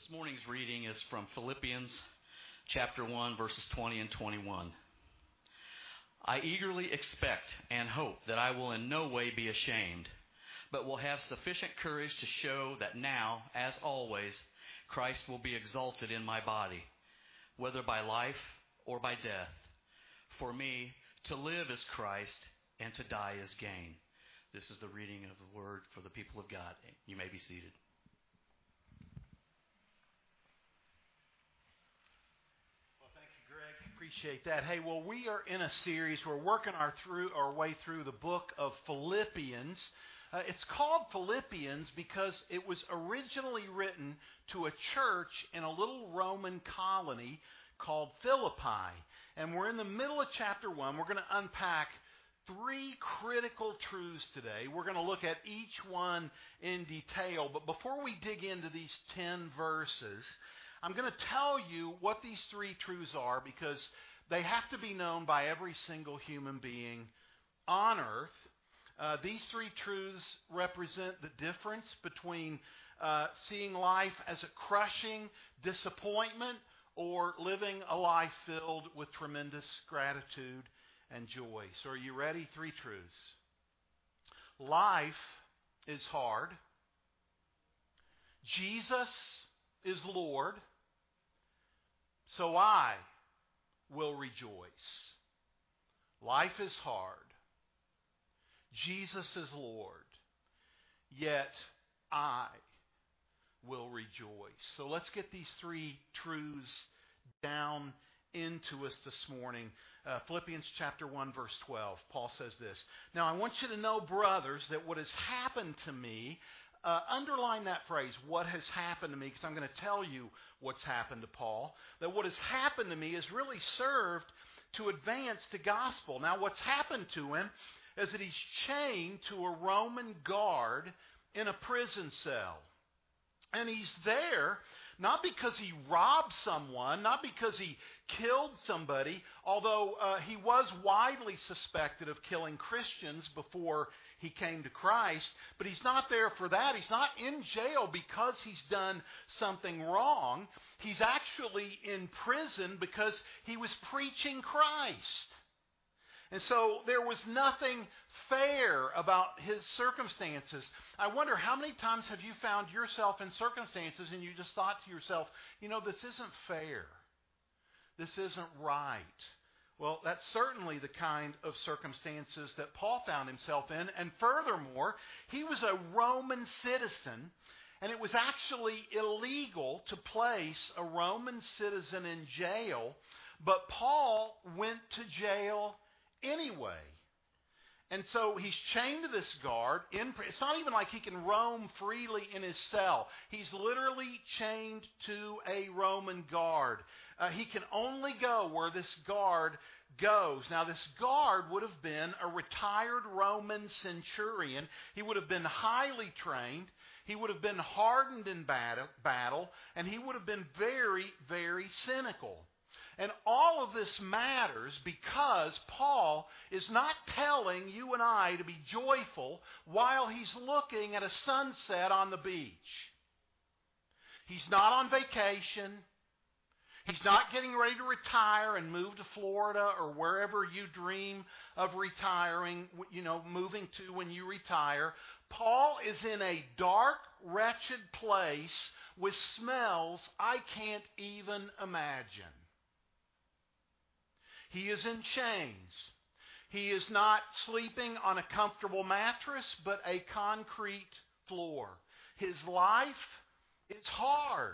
This morning's reading is from Philippians chapter 1, verses 20 and 21. I eagerly expect and hope that I will in no way be ashamed, but will have sufficient courage to show that now, as always, Christ will be exalted in my body, whether by life or by death. For me, to live is Christ, and to die is gain. This is the reading of the word for the people of God. You may be seated. Greg, appreciate that. Hey, well, we are in a series. We're working our way through the book of Philippians. It's called Philippians because it was originally written to a church in a little Roman colony called Philippi. And we're in the middle of chapter 1. We're going to unpack 3 critical truths today. We're going to look at each one in detail. But before we dig into these 10 verses, I'm going to tell you what these 3 truths are because they have to be known by every single human being on earth. These 3 truths represent the difference between seeing life as a crushing disappointment or living a life filled with tremendous gratitude and joy. So are you ready? 3 truths. Life is hard. Jesus is Lord. So I will rejoice. Life is hard. Jesus is Lord. Yet I will rejoice. So let's get these 3 truths down into us this morning. Philippians chapter 1, verse 12. Paul says this. Now I want you to know, brothers, that what has happened to me, underline that phrase, what has happened to me, because I'm going to tell you what's happened to Paul. That what has happened to me has really served to advance the gospel. Now what's happened to him is that he's chained to a Roman guard in a prison cell. And he's there not because he robbed someone, not because he killed somebody, although he was widely suspected of killing Christians before he came to Christ. But he's not there for that. He's not in jail because he's done something wrong. He's actually in prison because he was preaching Christ. And so there was nothing fair about his circumstances. I wonder how many times have you found yourself in circumstances and you just thought to yourself, this isn't fair. This isn't right. Well, that's certainly the kind of circumstances that Paul found himself in. And furthermore, he was a Roman citizen, and it was actually illegal to place a Roman citizen in jail. But Paul went to jail anyway. And so he's chained to this guard. It's not even like he can roam freely in his cell. He's literally chained to a Roman guard. He can only go where this guard goes. Now, this guard would have been a retired Roman centurion. He would have been highly trained. He would have been hardened in battle. And he would have been very, very cynical. And all of this matters because Paul is not telling you and I to be joyful while he's looking at a sunset on the beach. He's not on vacation. He's not getting ready to retire and move to Florida or wherever you dream of retiring, moving to when you retire. Paul is in a dark, wretched place with smells I can't even imagine. He is in chains. He is not sleeping on a comfortable mattress, but a concrete floor. His life is hard.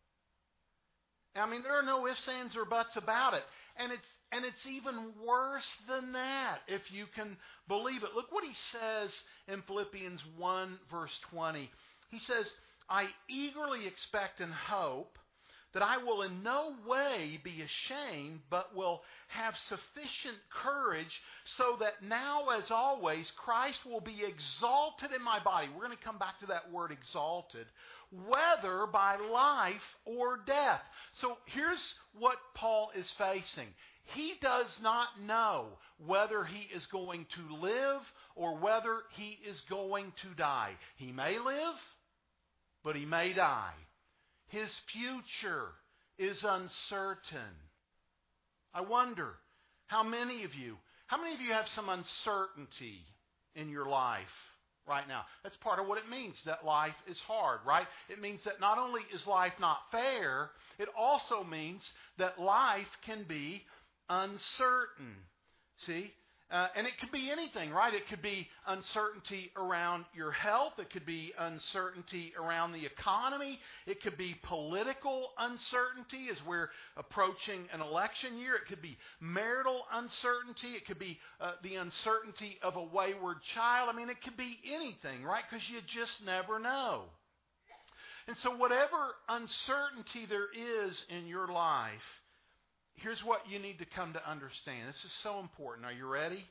I mean, there are no ifs, ands, or buts about it. And it's even worse than that, if you can believe it. Look what he says in Philippians 1, verse 20. He says, I eagerly expect and hope that I will in no way be ashamed, but will have sufficient courage so that now, as always, Christ will be exalted in my body. We're going to come back to that word exalted, whether by life or death. So here's what Paul is facing. He does not know whether he is going to live or whether he is going to die. He may live, but he may die. His future is uncertain. I wonder, how many of you have some uncertainty in your life right now? That's part of what it means, that life is hard, right? It means that not only is life not fair, it also means that life can be uncertain. See? And it could be anything, right? It could be uncertainty around your health. It could be uncertainty around the economy. It could be political uncertainty as we're approaching an election year. It could be marital uncertainty. It could be the uncertainty of a wayward child. I mean, it could be anything, right? Because you just never know. And so whatever uncertainty there is in your life, here's what you need to come to understand. This is so important. Are you ready?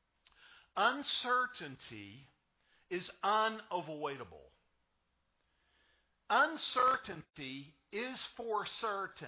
Uncertainty is unavoidable. Uncertainty is for certain.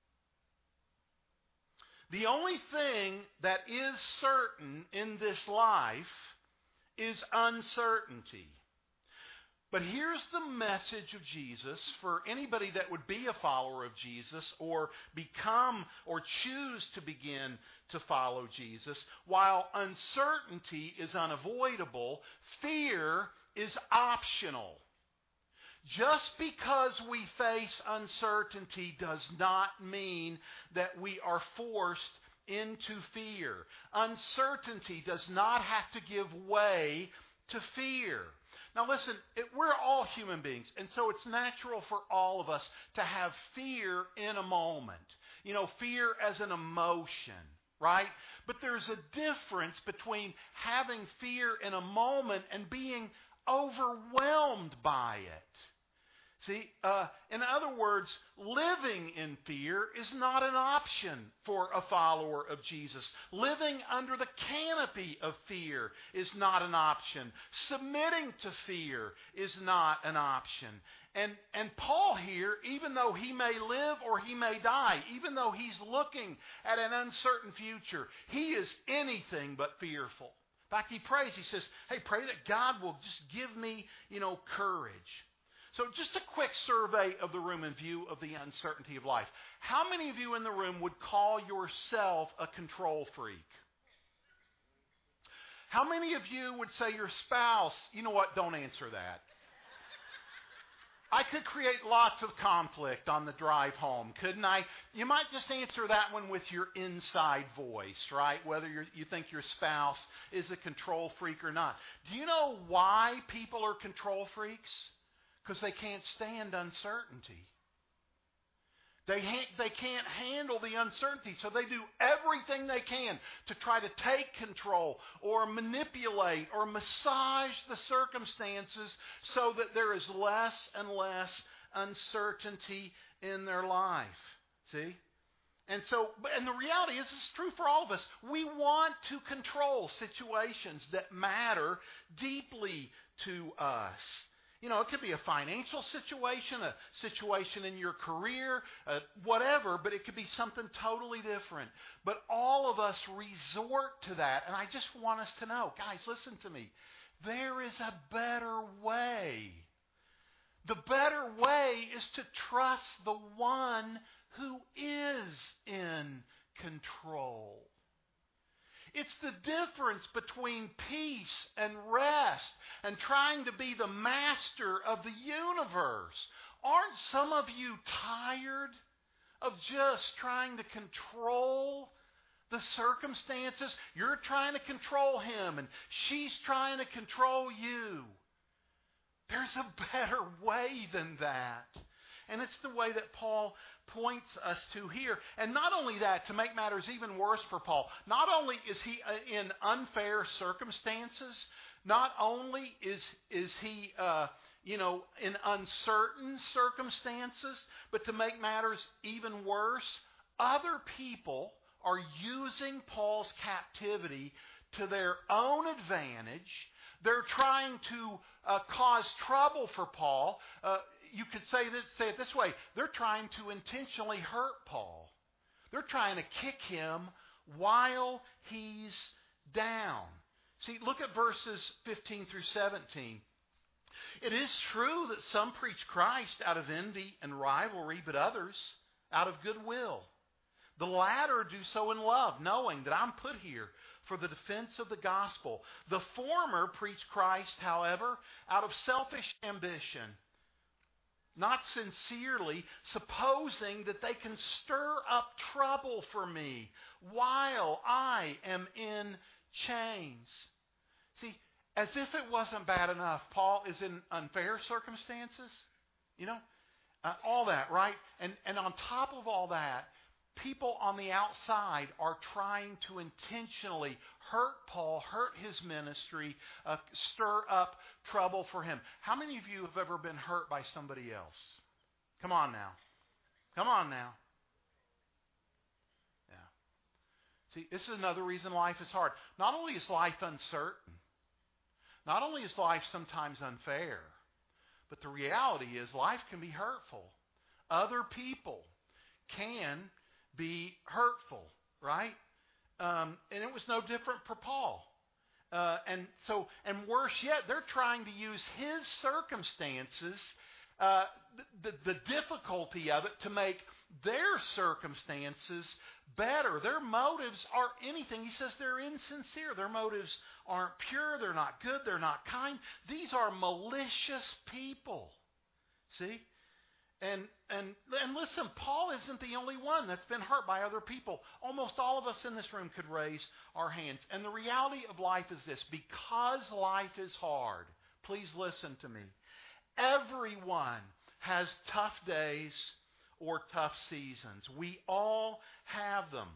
The only thing that is certain in this life is uncertainty. But here's the message of Jesus for anybody that would be a follower of Jesus or become or choose to begin to follow Jesus. While uncertainty is unavoidable, fear is optional. Just because we face uncertainty does not mean that we are forced into fear. Uncertainty does not have to give way to fear. Now listen, we're all human beings, and so it's natural for all of us to have fear in a moment. You know, fear as an emotion, right? But there's a difference between having fear in a moment and being overwhelmed by it. See, in other words, living in fear is not an option for a follower of Jesus. Living under the canopy of fear is not an option. Submitting to fear is not an option. And Paul here, even though he may live or he may die, even though he's looking at an uncertain future, he is anything but fearful. In fact, he prays, he says, hey, pray that God will just give me, courage. So just a quick survey of the room in view of the uncertainty of life. How many of you in the room would call yourself a control freak? How many of you would say your spouse, you know what, don't answer that. I could create lots of conflict on the drive home, couldn't I? You might just answer that one with your inside voice, right? Whether you think your spouse is a control freak or not. Do you know why people are control freaks? Because they can't stand uncertainty. They can't handle the uncertainty, so they do everything they can to try to take control or manipulate or massage the circumstances so that there is less and less uncertainty in their life. See? And the reality is, it's true for all of us. We want to control situations that matter deeply to us. It could be a financial situation, a situation in your career, whatever, but it could be something totally different. But all of us resort to that, and I just want us to know, guys, listen to me. There is a better way. The better way is to trust the one who is in control. It's the difference between peace and rest and trying to be the master of the universe. Aren't some of you tired of just trying to control the circumstances? You're trying to control him and she's trying to control you. There's a better way than that. And it's the way that Paul points us to here. And not only that, to make matters even worse for Paul, not only is he in unfair circumstances, not only is he in uncertain circumstances, but to make matters even worse, other people are using Paul's captivity to their own advantage. They're trying to cause trouble for Paul. You could say it this way. They're trying to intentionally hurt Paul. They're trying to kick him while he's down. See, look at verses 15 through 17. It is true that some preach Christ out of envy and rivalry, but others out of goodwill. The latter do so in love, knowing that I'm put here for the defense of the gospel. The former preach Christ, however, out of selfish ambition, not sincerely, supposing that they can stir up trouble for me while I am in chains. See, as if it wasn't bad enough, Paul is in unfair circumstances, all that, right? And on top of all that, people on the outside are trying to intentionally hurt Paul, hurt his ministry, stir up trouble for him. How many of you have ever been hurt by somebody else? Come on now. Come on now. Yeah. See, this is another reason life is hard. Not only is life uncertain, not only is life sometimes unfair, but the reality is life can be hurtful. Other people can be hurtful, right? And it was no different for Paul. And worse yet, they're trying to use his circumstances, the difficulty of it, to make their circumstances better. Their motives are anything. He says they're insincere. Their motives aren't pure. They're not good. They're not kind. These are malicious people. See? And listen, Paul isn't the only one that's been hurt by other people. Almost all of us in this room could raise our hands. And the reality of life is this: because life is hard, please listen to me. Everyone has tough days or tough seasons. We all have them.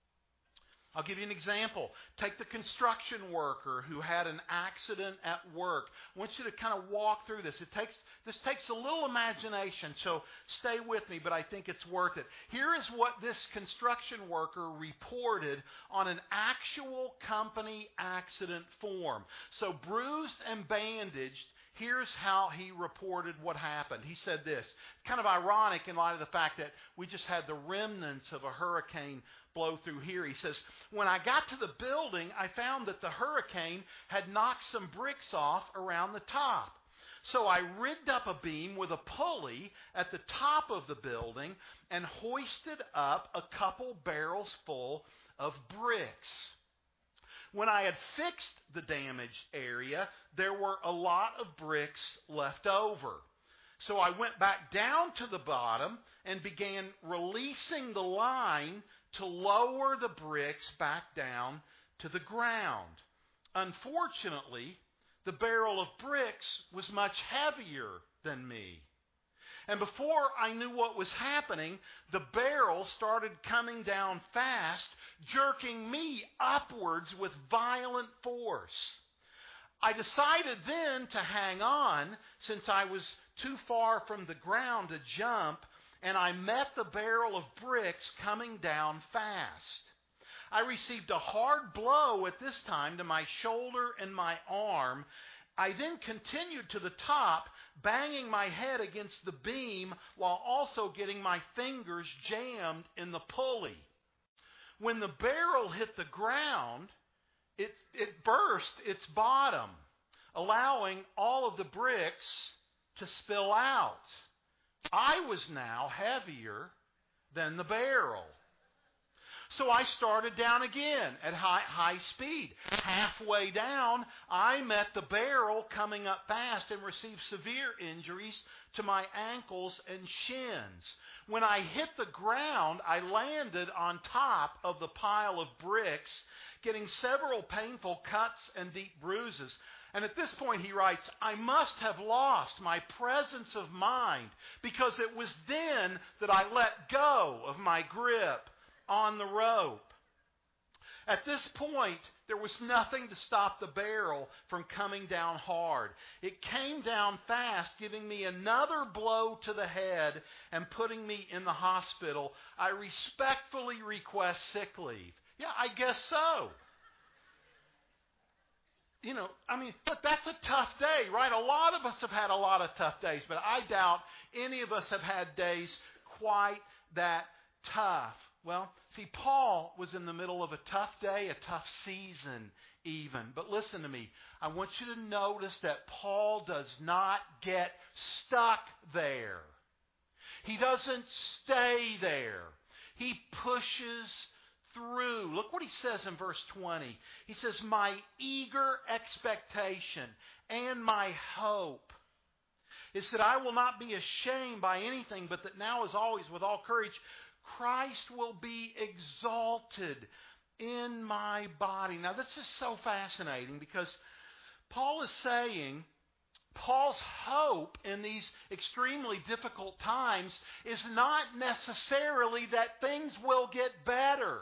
I'll give you an example. Take the construction worker who had an accident at work. I want you to kind of walk through this. This takes a little imagination, so stay with me, but I think it's worth it. Here is what this construction worker reported on an actual company accident form. So bruised and bandaged, here's how he reported what happened. He said this. Kind of ironic in light of the fact that we just had the remnants of a hurricane blow through here. He says, when I got to the building, I found that the hurricane had knocked some bricks off around the top. So I rigged up a beam with a pulley at the top of the building and hoisted up a couple barrels full of bricks. When I had fixed the damaged area, there were a lot of bricks left over. So I went back down to the bottom and began releasing the line to lower the bricks back down to the ground. Unfortunately, the barrel of bricks was much heavier than me. And before I knew what was happening, the barrel started coming down fast, jerking me upwards with violent force. I decided then to hang on, since I was too far from the ground to jump, and I met the barrel of bricks coming down fast. I received a hard blow at this time to my shoulder and my arm. I then continued to the top, banging my head against the beam while also getting my fingers jammed in the pulley. When the barrel hit the ground, it burst its bottom, allowing all of the bricks to spill out. I was now heavier than the barrel. So I started down again at high speed. Halfway down, I met the barrel coming up fast and received severe injuries to my ankles and shins. When I hit the ground, I landed on top of the pile of bricks, getting several painful cuts and deep bruises. And at this point, he writes, I must have lost my presence of mind, because it was then that I let go of my grip on the rope. At this point, there was nothing to stop the barrel from coming down hard. It came down fast, giving me another blow to the head and putting me in the hospital. I respectfully request sick leave. Yeah, I guess so. But that's a tough day, right? A lot of us have had a lot of tough days, but I doubt any of us have had days quite that tough. Well, see, Paul was in the middle of a tough day, a tough season even. But listen to me. I want you to notice that Paul does not get stuck there. He doesn't stay there. He pushes through. Look what he says in verse 20. He says, my eager expectation and my hope is that I will not be ashamed by anything, but that now as always with all courage, Christ will be exalted in my body. Now this is so fascinating because Paul is saying Paul's hope in these extremely difficult times is not necessarily that things will get better.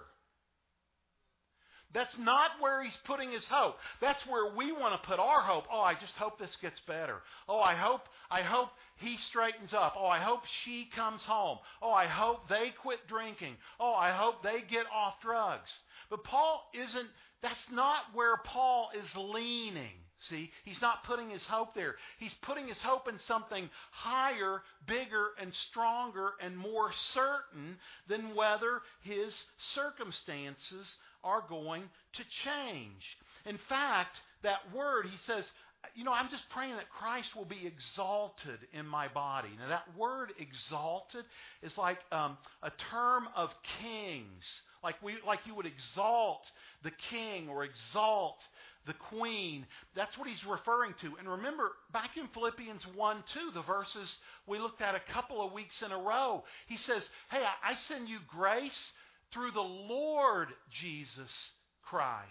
That's not where he's putting his hope. That's where we want to put our hope. Oh, I just hope this gets better. Oh, I hope he straightens up. Oh, I hope she comes home. Oh, I hope they quit drinking. Oh, I hope they get off drugs. But that's not where Paul is leaning. See, he's not putting his hope there. He's putting his hope in something higher, bigger, and stronger, and more certain than whether his circumstances are going to change. In fact, that word, he says, I'm just praying that Christ will be exalted in my body. Now, that word exalted is like a term of kings. Like you would exalt the king or exalt the queen. That's what he's referring to. And remember, back in Philippians 1:2, the verses we looked at a couple of weeks in a row, he says, hey, I send you grace through the Lord Jesus Christ.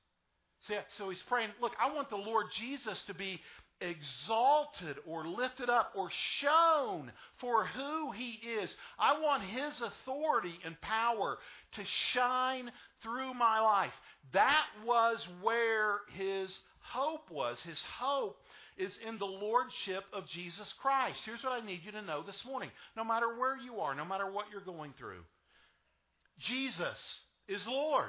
So he's praying, look, I want the Lord Jesus to be exalted or lifted up or shown for who he is. I want his authority and power to shine through my life. That was where his hope was. His hope is in the lordship of Jesus Christ. Here's what I need you to know this morning. No matter where you are, no matter what you're going through, Jesus is Lord.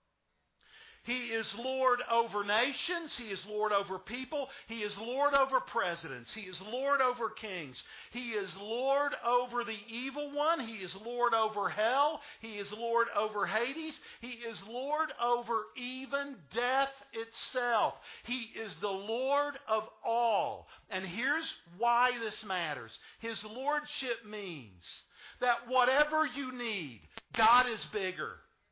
He is Lord over nations. He is Lord over people. He is Lord over presidents. He is Lord over kings. He is Lord over the evil one. He is Lord over hell. He is Lord over Hades. He is Lord over even death itself. He is the Lord of all. And here's why this matters. His lordship means that whatever you need, God is bigger.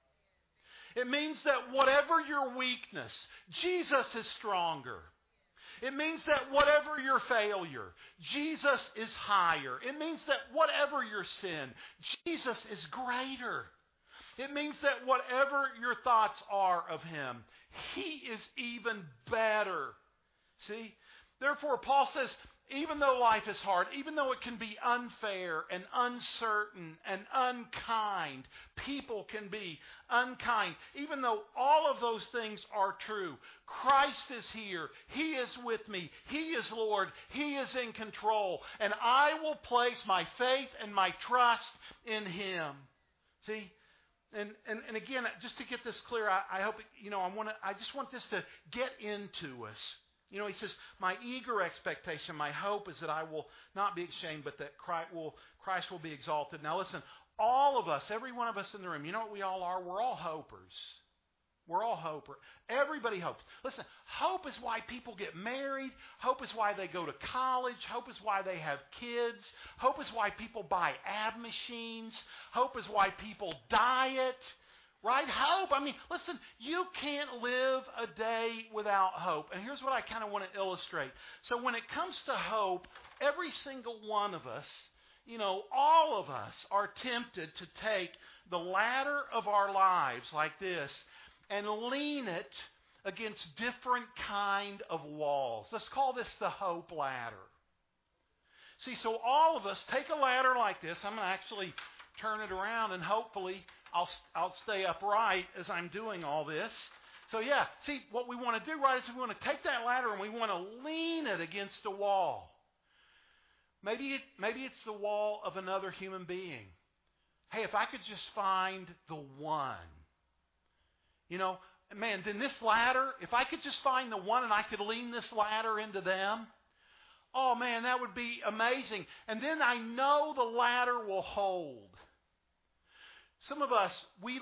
It means that whatever your weakness, Jesus is stronger. It means that whatever your failure, Jesus is higher. It means that whatever your sin, Jesus is greater. It means that whatever your thoughts are of him, he is even better. See? Therefore, Paul says, even though life is hard, even though it can be unfair and uncertain and unkind, people can be unkind, even though all of those things are true, Christ is here. He is with me. He is Lord. He is in control. And I will place my faith and my trust in him. See? And again, just to get this clear, I hope, I just want this to get into us. He says, my eager expectation, my hope is that I will not be ashamed, but that Christ will be exalted. Now listen, all of us, every one of us in the room, you know what we all are? We're all hopers. We're all hopers. Everybody hopes. Listen, hope is why people get married. Hope is why they go to college. Hope is why they have kids. Hope is why people buy ab machines. Hope is why people diet. Right? Hope. Listen, you can't live a day without hope. And here's what I kind of want to illustrate. So when it comes to hope, every single one of us, all of us are tempted to take the ladder of our lives like this and lean it against different kind of walls. Let's call this the hope ladder. See, so all of us take a ladder like this. I'm going to actually turn it around and hopefully I'll stay upright as I'm doing all this. So yeah, see, what we want to do, right, is we want to take that ladder and we want to lean it against a wall. Maybe it's the wall of another human being. Hey, if I could just find the one. Then this ladder, if I could just find the one and I could lean this ladder into them, oh man, that would be amazing. And then I know the ladder will hold. Some of us, we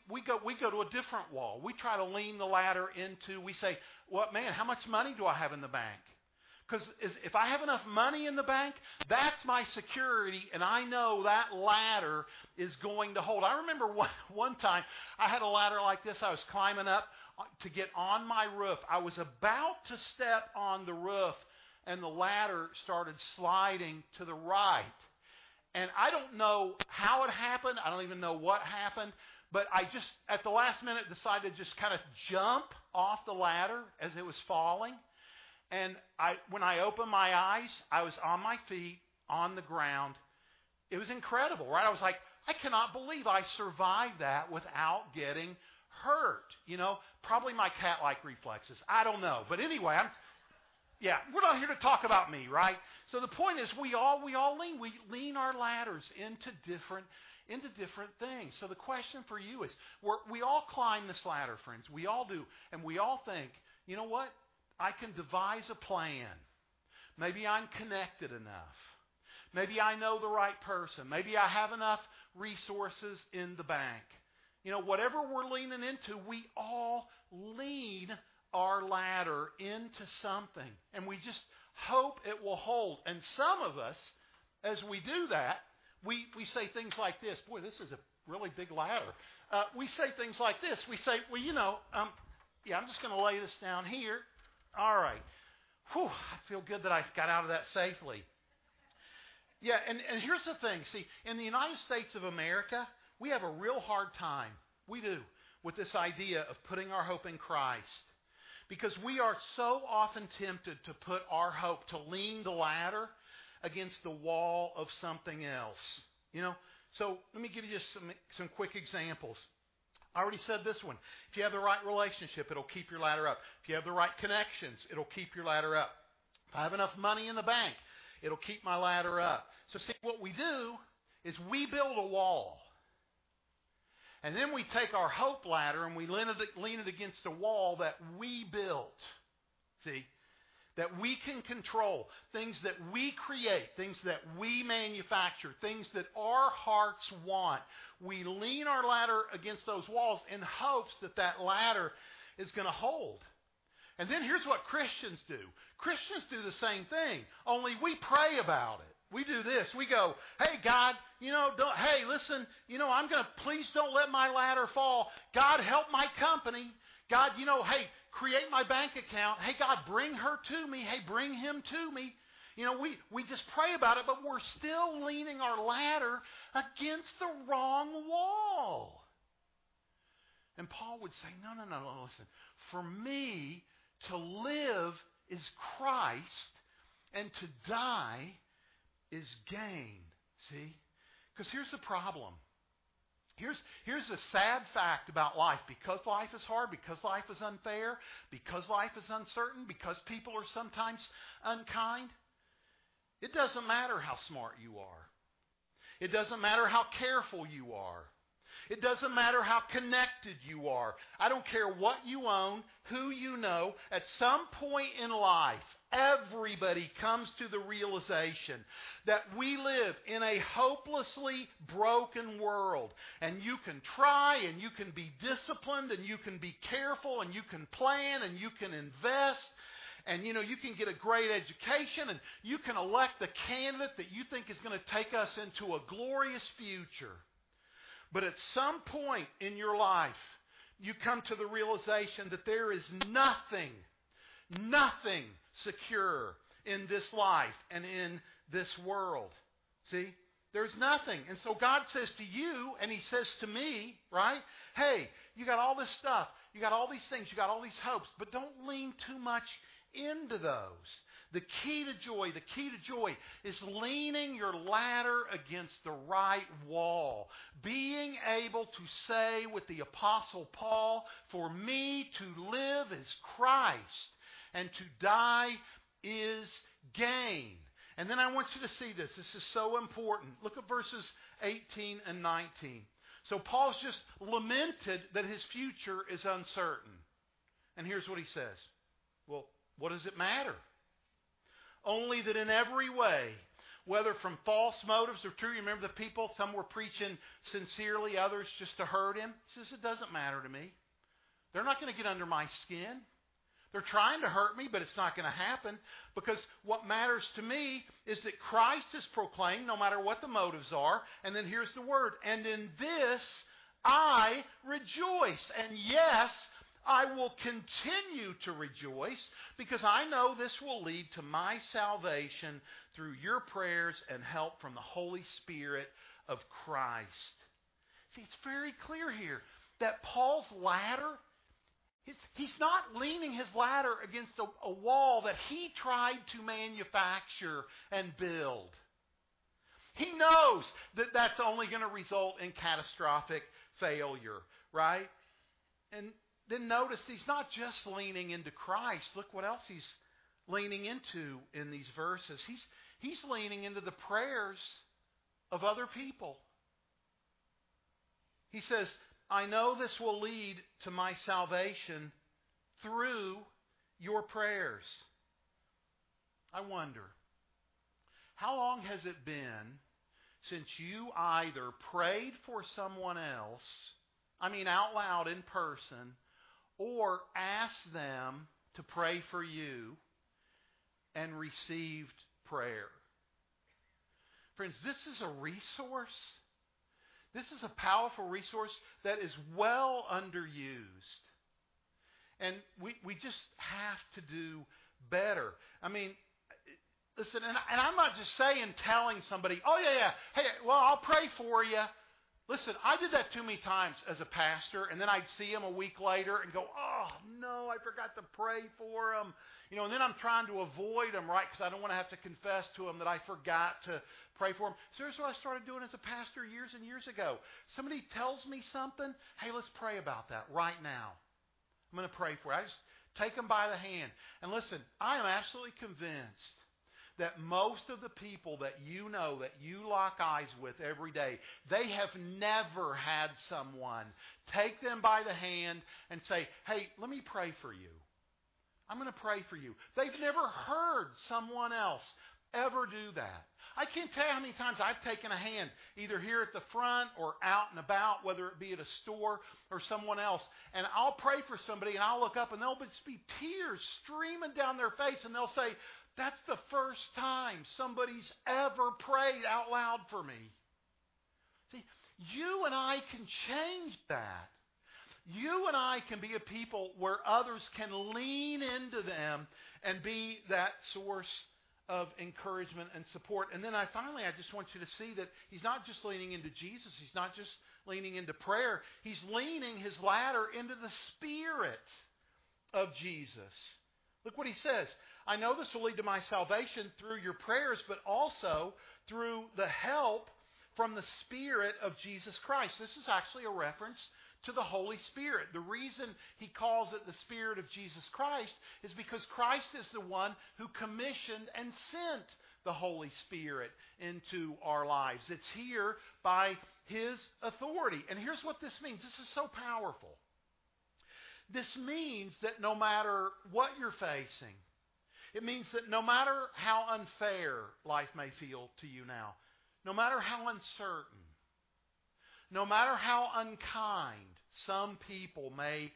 go to a different wall. We try to lean the ladder into, we say, well, man, how much money do I have in the bank? Because if I have enough money in the bank, that's my security, and I know that ladder is going to hold. I remember one time I had a ladder like this. I was climbing up to get on my roof. I was about to step on the roof, and the ladder started sliding to the right. And I don't know how it happened. I don't even know what happened. But I just, at the last minute, decided to just kind of jump off the ladder as it was falling. And when I opened my eyes, I was on my feet, on the ground. It was incredible, right? I was like, I cannot believe I survived that without getting hurt. You know, probably my cat-like reflexes. I don't know. But anyway, we're not here to talk about me, right? So the point is, we all lean our ladders into different things. So the question for you is, we all climb this ladder, friends. We all do. And we all think, you know what? I can devise a plan. Maybe I'm connected enough. Maybe I know the right person. Maybe I have enough resources in the bank. You know, whatever we're leaning into, we all lean our ladder into something. And we just hope it will hold. And some of us, as we do that, we say things like this. Boy, this is a really big ladder. We say things like this. We say, well, you know, I'm just going to lay this down here. All right. Whew, I feel good that I got out of that safely. Yeah, and here's the thing. See, in the United States of America, we have a real hard time. We do, with this idea of putting our hope in Christ. Because we are so often tempted to put our hope, to lean the ladder against the wall of something else. You know, so let me give you just some quick examples. I already said this one. If you have the right relationship, it'll keep your ladder up. If you have the right connections, it'll keep your ladder up. If I have enough money in the bank, it'll keep my ladder up. So see, what we do is we build a wall. And then we take our hope ladder and we lean it against a wall that we built. See? That we can control, things that we create, things that we manufacture, things that our hearts want. We lean our ladder against those walls in hopes that that ladder is going to hold. And then here's what Christians do. Christians do the same thing, only we pray about it. We do this. We go, hey, God, hey, listen, please don't let my ladder fall. God, help my company. God, hey, create my bank account. Hey, God, bring her to me. Hey, bring him to me. We just pray about it, but we're still leaning our ladder against the wrong wall. And Paul would say, no, listen. For me, to live is Christ, and to die is gain. See? Because here's the problem. Here's the sad fact about life. Because life is hard, because life is unfair, because life is uncertain, because people are sometimes unkind, it doesn't matter how smart you are. It doesn't matter how careful you are. It doesn't matter how connected you are. I don't care what you own, who you know. At some point in life, everybody comes to the realization that we live in a hopelessly broken world. And you can try, and you can be disciplined, and you can be careful, and you can plan, and you can invest. And, you can get a great education, and you can elect the candidate that you think is going to take us into a glorious future. But at some point in your life, you come to the realization that there is nothing secure in this life and in this world. See? There's nothing. And so God says to you, and he says to me, right? Hey, you got all this stuff. You got all these things. You got all these hopes. But don't lean too much into those. The key to joy is leaning your ladder against the right wall. Being able to say with the Apostle Paul, for me to live is Christ, and to die is gain. And then I want you to see this. This is so important. Look at verses 18 and 19. So Paul's just lamented that his future is uncertain. And here's what he says. Well, what does it matter? Only that in every way, whether from false motives or true. You remember the people, some were preaching sincerely, others just to hurt him. He says, it doesn't matter to me. They're not going to get under my skin. They're trying to hurt me, but it's not going to happen, because what matters to me is that Christ is proclaimed no matter what the motives are. And then here's the word, and in this I rejoice. And yes, I will continue to rejoice, because I know this will lead to my salvation through your prayers and help from the Holy Spirit of Christ. See, it's very clear here that Paul's ladder, he's not leaning his ladder against a wall that he tried to manufacture and build. He knows that that's only going to result in catastrophic failure, right? And then notice he's not just leaning into Christ. Look what else he's leaning into in these verses. He's leaning into the prayers of other people. He says, I know this will lead to my salvation through your prayers. I wonder, how long has it been since you either prayed for someone else, out loud in person, or asked them to pray for you and received prayer? Friends, this is a resource. This is a powerful resource that is well underused. And we just have to do better. Listen, and I'm not just telling somebody, oh yeah, hey, well, I'll pray for you. Listen, I did that too many times as a pastor, and then I'd see him a week later and go, oh no, I forgot to pray for him. And then I'm trying to avoid him, right? Because I don't want to have to confess to him that I forgot to pray for him. So here's what I started doing as a pastor years and years ago. Somebody tells me something, hey, let's pray about that right now. I'm going to pray for it. I just take them by the hand. And listen, I am absolutely convinced that most of the people that you know, that you lock eyes with every day, they have never had someone take them by the hand and say, hey, let me pray for you. I'm going to pray for you. They've never heard someone else ever do that. I can't tell you how many times I've taken a hand, either here at the front or out and about, whether it be at a store or someone else, and I'll pray for somebody, and I'll look up, and there'll just be tears streaming down their face, and they'll say, that's the first time somebody's ever prayed out loud for me. See, you and I can change that. You and I can be a people where others can lean into them and be that source of encouragement and support. And then I just want you to see that he's not just leaning into Jesus. He's not just leaning into prayer. He's leaning his ladder into the Spirit of Jesus. Look what he says. I know this will lead to my salvation through your prayers, but also through the help from the Spirit of Jesus Christ. This is actually a reference to the Holy Spirit. The reason he calls it the Spirit of Jesus Christ is because Christ is the one who commissioned and sent the Holy Spirit into our lives. It's here by his authority. And here's what this means. This is so powerful. This means that no matter what you're facing, it means that no matter how unfair life may feel to you now, no matter how uncertain, no matter how unkind some people may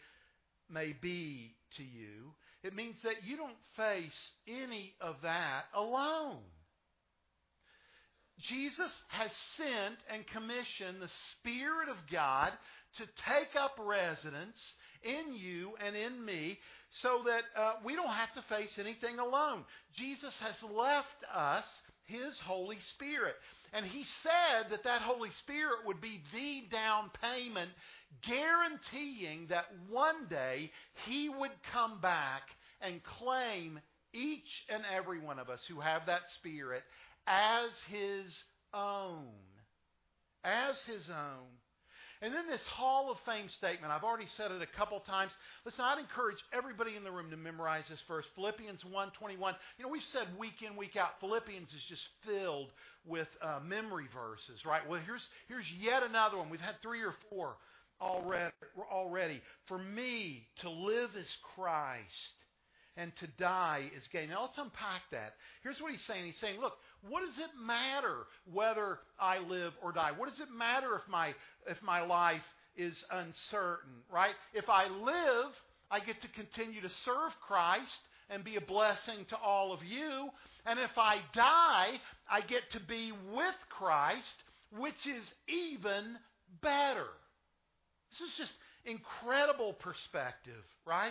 be to you, it means that you don't face any of that alone. Jesus has sent and commissioned the Spirit of God to take up residence in you and in me so that we don't have to face anything alone. Jesus has left us his Holy Spirit. And he said that that Holy Spirit would be the down payment, guaranteeing that one day he would come back and claim each and every one of us who have that Spirit as his own. As his own. And then this Hall of Fame statement, I've already said it a couple times. Listen, I'd encourage everybody in the room to memorize this verse, Philippians 1:21. We've said week in, week out, Philippians is just filled with memory verses, right? Well, here's yet another one. We've had 3 or 4 already. For me, to live is Christ, and to die is gain. Now, let's unpack that. Here's what he's saying. He's saying, look, What does it matter whether I live or die? What does it matter if my life is uncertain, right? If I live, I get to continue to serve Christ and be a blessing to all of you. And if I die, I get to be with Christ, which is even better. This is just incredible perspective, right?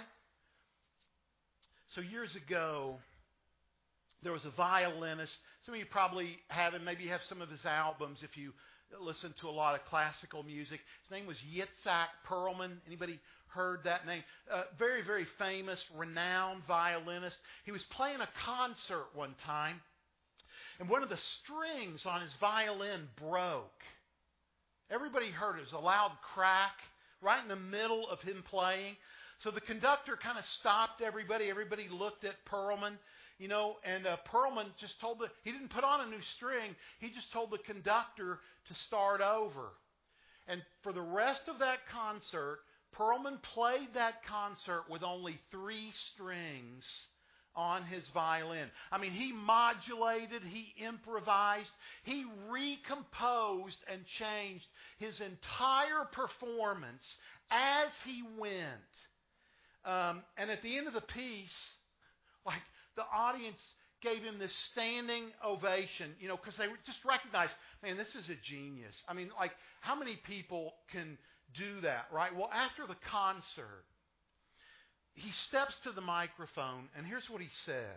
So years ago, there was a violinist. Some of you probably have him. Maybe you have some of his albums if you listen to a lot of classical music. His name was Yitzhak Perlman. Anybody heard that name? Very, very famous, renowned violinist. He was playing a concert one time, and one of the strings on his violin broke. Everybody heard it. It was a loud crack right in the middle of him playing. So the conductor kind of stopped everybody. Everybody looked at Perlman, and Perlman just he didn't put on a new string. He just told the conductor to start over. And for the rest of that concert, Perlman played that concert with only 3 strings on his violin. I mean, he modulated, he improvised, he recomposed and changed his entire performance as he went. And at the end of the piece, the audience gave him this standing ovation, because they just recognized, man, this is a genius. I mean, how many people can do that, right? Well, after the concert, he steps to the microphone, and here's what he said.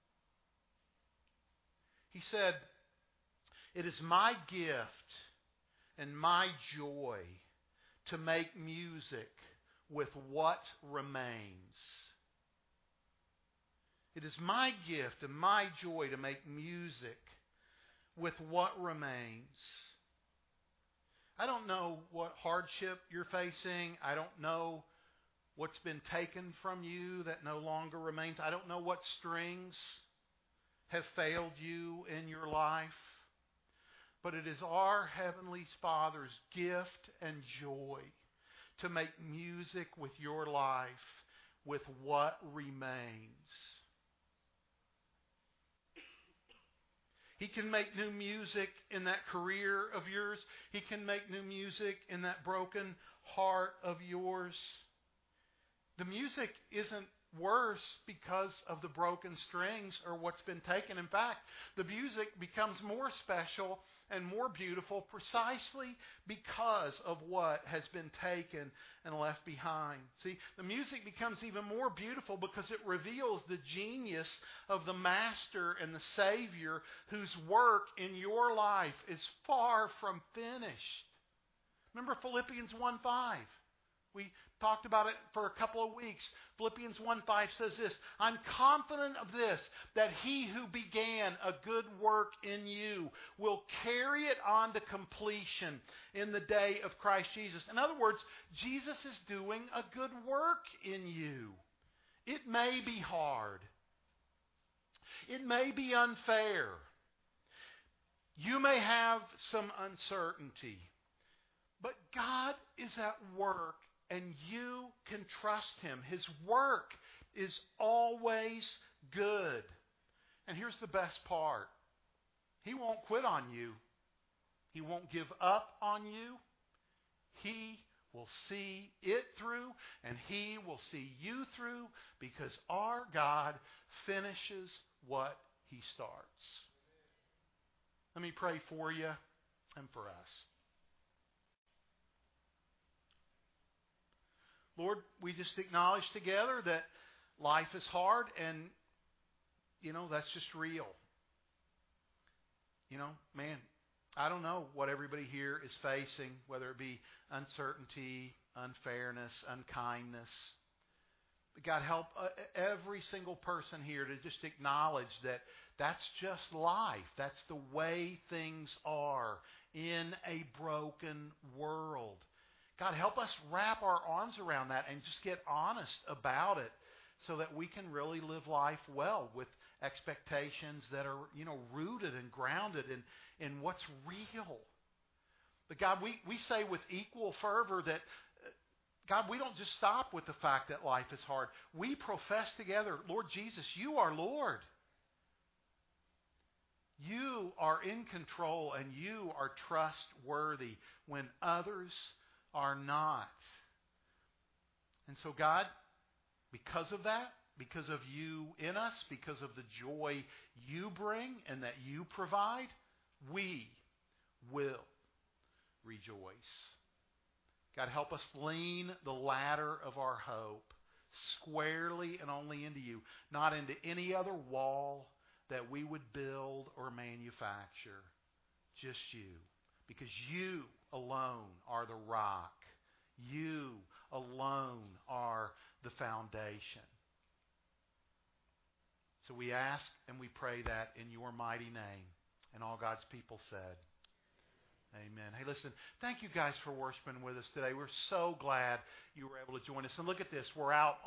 He said, "It is my gift and my joy to make music with what remains. It is my gift and my joy to make music with what remains." I don't know what hardship you're facing. I don't know what's been taken from you that no longer remains. I don't know what strings have failed you in your life. But it is our Heavenly Father's gift and joy to make music with your life with what remains. He can make new music in that career of yours. He can make new music in that broken heart of yours. The music isn't worse because of the broken strings or what's been taken. In fact, the music becomes more special and more beautiful precisely because of what has been taken and left behind. See, the music becomes even more beautiful because it reveals the genius of the Master and the Savior whose work in your life is far from finished. Remember Philippians 1:5. We talked about it for a couple of weeks. Philippians 1:5 says this, "I'm confident of this, that he who began a good work in you will carry it on to completion in the day of Christ Jesus." In other words, Jesus is doing a good work in you. It may be hard. It may be unfair. You may have some uncertainty. But God is at work, and you can trust Him. His work is always good. And here's the best part. He won't quit on you. He won't give up on you. He will see it through, and He will see you through, because our God finishes what He starts. Let me pray for you and for us. Lord, we just acknowledge together that life is hard, and, that's just real. Man, I don't know what everybody here is facing, whether it be uncertainty, unfairness, unkindness. But God, help every single person here to just acknowledge that that's just life. That's the way things are in a broken world. God, help us wrap our arms around that and just get honest about it so that we can really live life well with expectations that are, rooted and grounded in what's real. But God, we say with equal fervor that, God, we don't just stop with the fact that life is hard. We profess together, Lord Jesus, you are Lord. You are in control and you are trustworthy when others are not. And so God, because of that, because of you in us, because of the joy you bring and that you provide, we will rejoice. God, help us lean the ladder of our hope squarely and only into you, not into any other wall that we would build or manufacture. Just you. Because you alone are the rock. You alone are the foundation. So we ask and we pray that in your mighty name. And all God's people said, amen. Hey, listen, thank you guys for worshiping with us today. We're so glad you were able to join us. And look at this. We're out